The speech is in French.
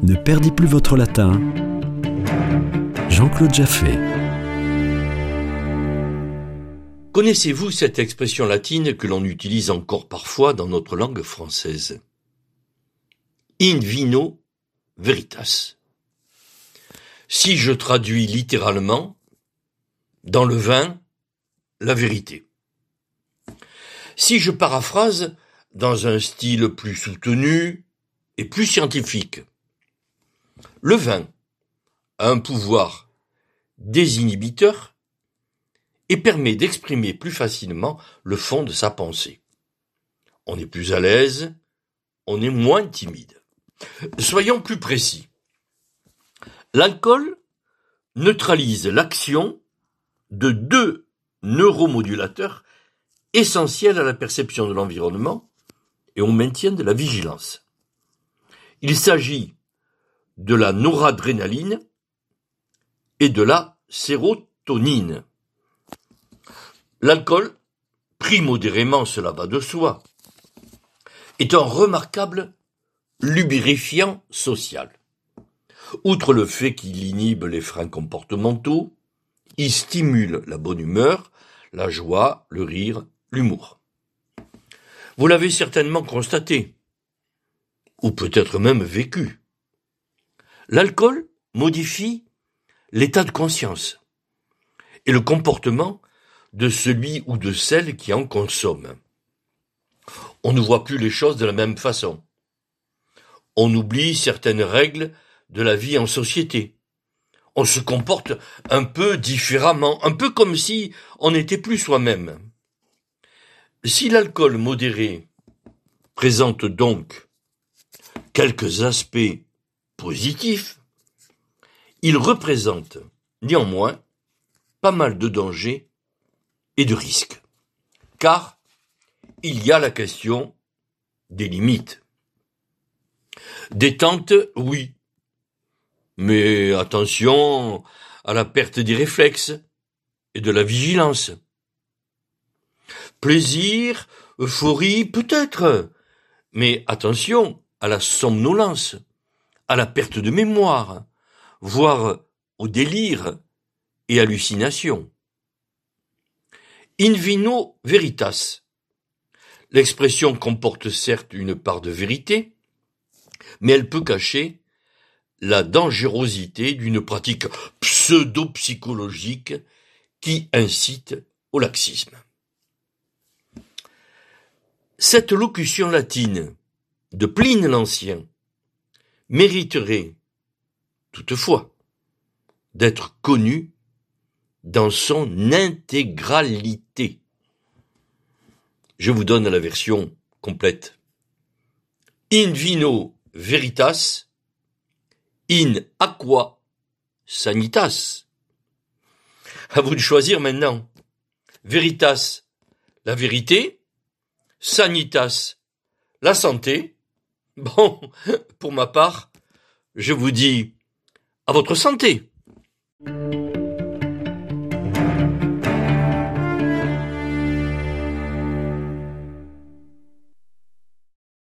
Ne perdez plus votre latin. Jean-Claude Jaffé. Connaissez-vous cette expression latine que l'on utilise encore parfois dans notre langue française? In vino veritas. Si je traduis littéralement, dans le vin, la vérité. Si je paraphrase dans un style plus soutenu et plus scientifique, le vin a un pouvoir désinhibiteur et permet d'exprimer plus facilement le fond de sa pensée. On est plus à l'aise, on est moins timide. Soyons plus précis. L'alcool neutralise l'action de deux neuromodulateurs essentiels à la perception de l'environnement et au maintien de la vigilance. Il s'agit de la noradrénaline et de la sérotonine. L'alcool, pris modérément, cela va de soi, est un remarquable lubrifiant social. Outre le fait qu'il inhibe les freins comportementaux, il stimule la bonne humeur, la joie, le rire, l'humour. Vous l'avez certainement constaté, ou peut-être même vécu. L'alcool modifie l'état de conscience et le comportement de celui ou de celle qui en consomme. On ne voit plus les choses de la même façon. On oublie certaines règles de la vie en société. On se comporte un peu différemment, un peu comme si on n'était plus soi-même. Si l'alcool modéré présente donc quelques aspects positifs, il représente néanmoins pas mal de dangers et de risques. Car il y a la question des limites. Détente, oui. Mais attention à la perte des réflexes et de la vigilance. Plaisir, euphorie, peut-être. Mais attention à la somnolence, à la perte de mémoire, voire au délire et hallucination. In vino veritas. L'expression comporte certes une part de vérité, mais elle peut cacher la dangerosité d'une pratique pseudo-psychologique qui incite au laxisme. Cette locution latine de Pline l'Ancien mériterait, toutefois, d'être connue dans son intégralité. Je vous donne la version complète. In vino veritas, in aqua sanitas. À vous de choisir maintenant. Veritas, la vérité. Sanitas, la santé. Bon, pour ma part, je vous dis à votre santé.